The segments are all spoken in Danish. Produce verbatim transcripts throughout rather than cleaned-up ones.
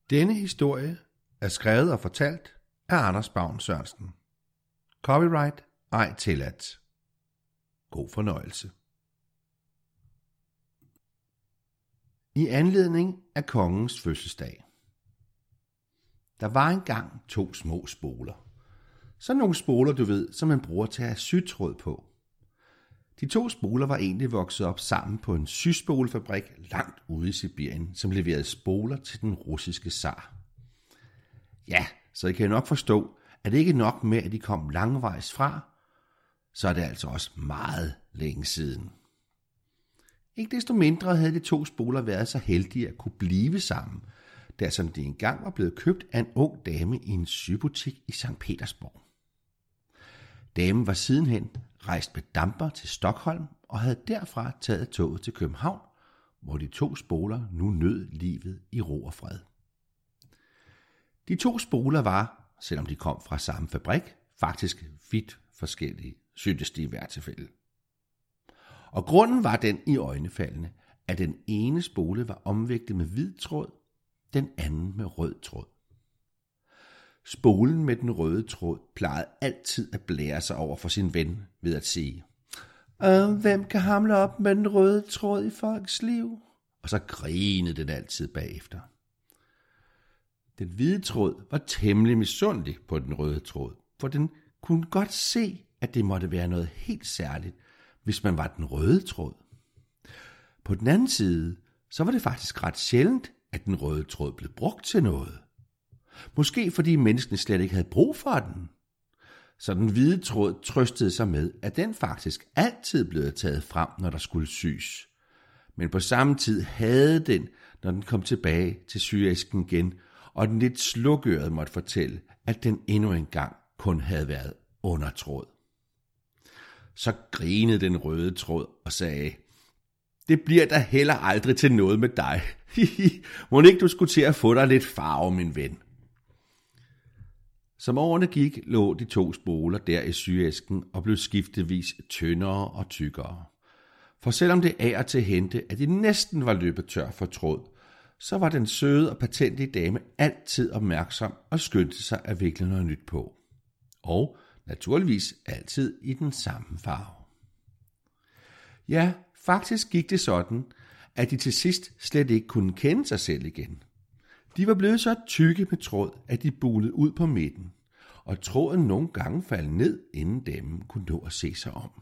Denne historie er skrevet og fortalt af Anders Bavn Sørensen. Copyright ej tilladt. God fornøjelse. I anledning af kongens fødselsdag. Der var engang to små spoler. Sådan nogle spoler, du ved, som man bruger til at have sytråd på. De to spoler var egentlig vokset op sammen på en syspolefabrik langt ude i Sibirien, som leverede spoler til den russiske zar. Ja, så I kan nok forstå, at det ikke er nok med, at de kom langvejs fra, så er det altså også meget længe siden. Ikke desto mindre havde de to spoler været så heldige at kunne blive sammen, der som de engang var blevet købt af en ung dame i en sybutik i Sankt Petersborg. Damen var sidenhen rejst med damper til Stockholm og havde derfra taget toget til København, hvor de to spoler nu nød livet i ro og fred. De to spoler var, selvom de kom fra samme fabrik, faktisk vidt forskellige, syntes de i hvert tilfælde. Og grunden var den i øjnefaldende, at den ene spole var omviklet med hvid tråd, den anden med rød tråd. Spolen med den røde tråd plejede altid at blære sig over for sin ven ved at sige, hvem kan hamle op med den røde tråd i folks liv? Og så grinede den altid bagefter. Den hvide tråd var temmelig misundelig på den røde tråd, for den kunne godt se, at det måtte være noget helt særligt, hvis man var den røde tråd. På den anden side, så var det faktisk ret sjældent, at den røde tråd blev brugt til noget. Måske fordi menneskene slet ikke havde brug for den. Så den hvide tråd trøstede sig med, at den faktisk altid blev taget frem, når der skulle sys. Men på samme tid havde den, når den kom tilbage til syæsken igen, og den lidt slukørede måtte fortælle, at den endnu engang kun havde været undertråd. Så grinede den røde tråd og sagde, det bliver da heller aldrig til noget med dig. Må ikke du skulle til at få dig lidt farve, min ven. Som årene gik, lå de to spoler der i syæsken og blev skiftevis tyndere og tykkere. For selvom det af og til hente, at de næsten var løbet tør for tråd, så var den søde og patentlige dame altid opmærksom og skyndte sig at vikle noget nyt på. Og naturligvis altid i den samme farve. Ja, faktisk gik det sådan, at de til sidst slet ikke kunne kende sig selv igen. De var blevet så tykke med tråd, at de bulede ud på midten, og tråden nogle gange faldt ned, inden damen kunne nå at se sig om.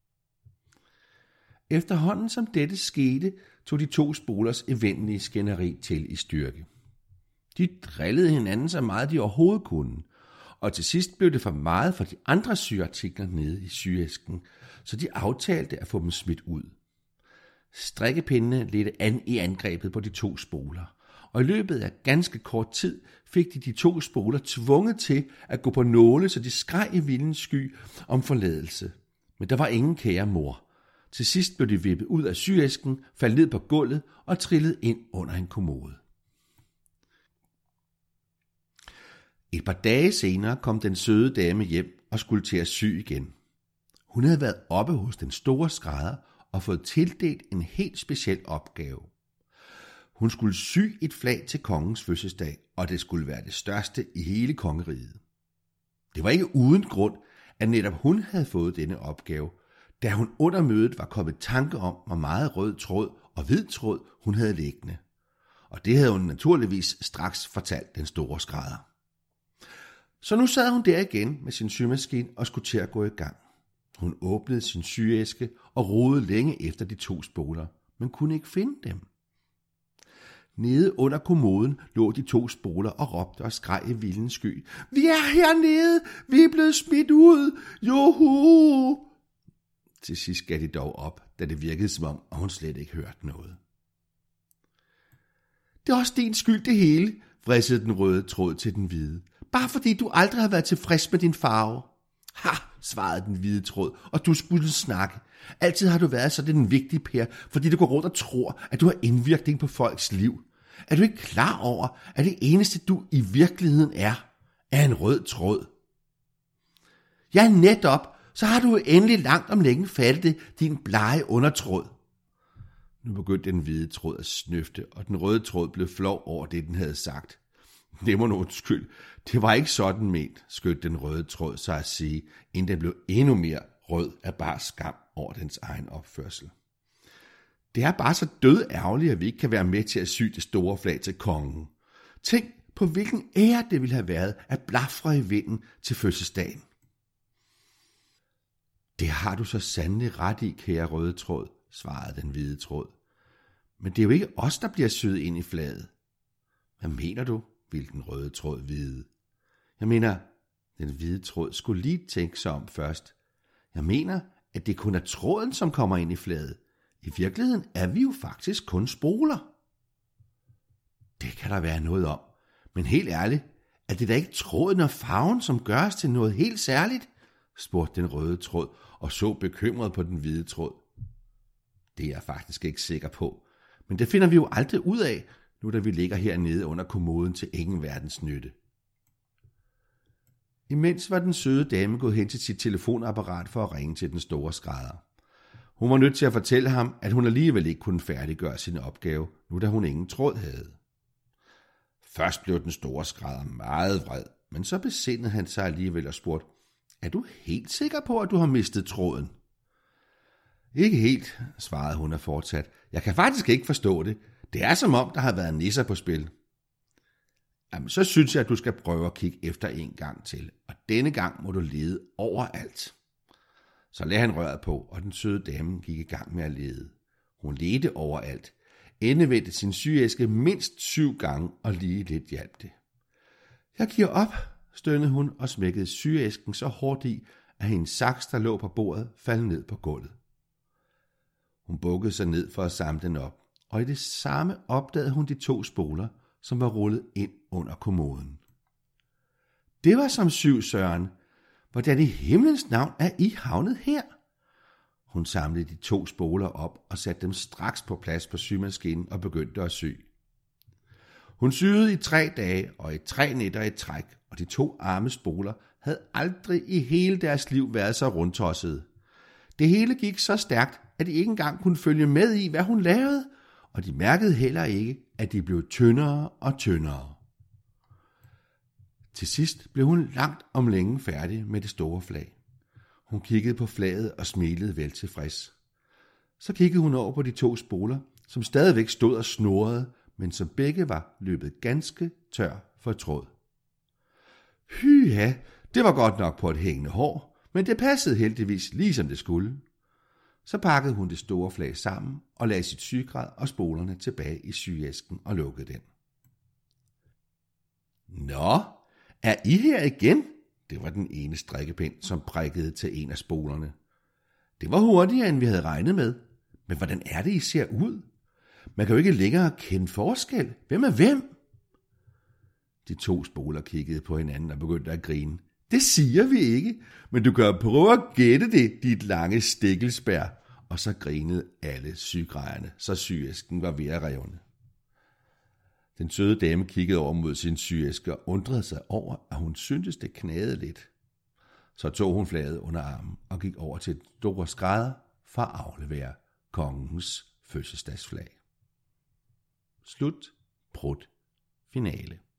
Efterhånden som dette skete, tog de to spolers evindelige skænderi til i styrke. De drillede hinanden så meget de overhovedet kunne, og til sidst blev det for meget for de andre syartikler nede i syæsken, så de aftalte at få dem smidt ud. Strikkepindene ledte an i angrebet på de to spoler, og i løbet af ganske kort tid fik de de to spoler tvunget til at gå på nåle, så de skreg i vildens sky om forladelse. Men der var ingen kære mor. Til sidst blev de vippet ud af syæsken, faldt ned på gulvet og trillede ind under en kommode. Et par dage senere kom den søde dame hjem og skulle til at sy igen. Hun havde været oppe hos den store skrædder og fået tildelt en helt speciel opgave. Hun skulle sy et flag til kongens fødselsdag, og det skulle være det største i hele kongeriget. Det var ikke uden grund, at netop hun havde fået denne opgave, da hun under mødet var kommet tanke om, hvor meget rød tråd og hvid tråd hun havde liggende. Og det havde hun naturligvis straks fortalt den store skrædder. Så nu sad hun der igen med sin symaskine og skulle til at gå i gang. Hun åbnede sin syæske og rodede længe efter de to spoler, men kunne ikke finde dem. Nede under kommoden lå de to spoler og råbte og skreg i vildens sky. Vi er hernede! Vi er blevet smidt ud! Joho! Til sidst gav de dog op, da det virkede som om, at hun slet ikke hørte noget. Det er også din skyld det hele, vridsede den røde tråd til den hvide. Bare fordi du aldrig har været tilfreds med din farve. Ha, svarede den hvide tråd, og du skulle snakke. Altid har du været sådan en vigtig Per, fordi du går rundt og tror, at du har indvirkning på folks liv. Er du ikke klar over, at det eneste du i virkeligheden er, er en rød tråd? Ja, netop, så har du endelig langt om længe fattet det, din blege undertråd. Nu begyndte den hvide tråd at snøfte, og den røde tråd blev flov over det, den havde sagt. Det må nu undskyld. Det var ikke sådan ment, skød den røde tråd sig at sige, inden den blev endnu mere rød af bare skam over dens egen opførsel. Det er bare så død ærgerligt, at vi ikke kan være med til at sy det store flag til kongen. Tænk på hvilken ære det ville have været at blafre i vinden til fødselsdagen. Det har du så sandelig ret i, kære røde tråd, svarede den hvide tråd. Men det er jo ikke os, der bliver syet ind i flaget. Hvad mener du, ville den røde tråd vide? Jeg mener, den hvide tråd skulle lige tænke sig om først. Jeg mener, at det kun er tråden, som kommer ind i flaget. I virkeligheden er vi jo faktisk kun spoler. Det kan der være noget om. Men helt ærligt, er det da ikke tråden og farven, som gør os til noget helt særligt? Spurgte den røde tråd og så bekymret på den hvide tråd. Det er jeg faktisk ikke sikker på, men det finder vi jo aldrig ud af, nu da vi ligger hernede under kommoden til ingen verdens nytte. Imens var den søde dame gået hen til sit telefonapparat for at ringe til den store skrædder. Hun var nødt til at fortælle ham, at hun alligevel ikke kunne færdiggøre sin opgave, nu da hun ingen tråd havde. Først blev den store skrædder meget vred, men så besindede han sig alligevel og spurgte, er du helt sikker på, at du har mistet tråden? Ikke helt, svarede hun og fortsat. Jeg kan faktisk ikke forstå det. Det er som om, der har været nisser på spil. Jamen, så synes jeg, at du skal prøve at kigge efter en gang til, og denne gang må du lede overalt. Så lagde han røret på, og den søde dame gik i gang med at lede. Hun ledte overalt, endevendte sin syæske mindst syv gange, og lige lidt hjalp det. Jeg giver op, stønnede hun og smækkede syæsken så hårdt i, at hendes saks, der lå på bordet, faldt ned på gulvet. Hun bukkede sig ned for at samle den op, og i det samme opdagede hun de to spoler, som var rullet ind under kommoden. Det var som syv, Søren. Hvordan i himlens navn er I havnet her? Hun samlede de to spoler op og satte dem straks på plads på symaskinen og begyndte at sy. Hun syede i tre dage og i tre nætter i træk, og de to arme spoler havde aldrig i hele deres liv været så rundtossede. Det hele gik så stærkt, at de ikke engang kunne følge med i, hvad hun lavede, og de mærkede heller ikke, at de blev tyndere og tyndere. Til sidst blev hun langt om længe færdig med det store flag. Hun kiggede på flaget og smilede vel tilfreds. Så kiggede hun over på de to spoler, som stadigvæk stod og snurrede, men som begge var løbet ganske tør for tråd. Hyha, det var godt nok på et hængende hår, men det passede heldigvis lige som det skulle. Så pakkede hun det store flag sammen og lagde sit sygrad og spolerne tilbage i syæsken og lukkede den. Nå, er I her igen? Det var den ene strikkepind, som prikkede til en af spolerne. Det var hurtigere, end vi havde regnet med. Men hvordan er det, I ser ud? Man kan jo ikke længere kende forskel. Hvem er hvem? De to spoler kiggede på hinanden og begyndte at grine. Det siger vi ikke, men du kan prøve at gætte det, dit lange stikkelsbær. Og så grinede alle sygrejerne, så syæsken var ved at revne. Den søde dame kiggede over mod sin syæske og undrede sig over, at hun syntes, det knagede lidt. Så tog hun flaget under armen og gik over til den store skrædder for at aflevere kongens fødselsdagsflag. Slut. Prut. Finale.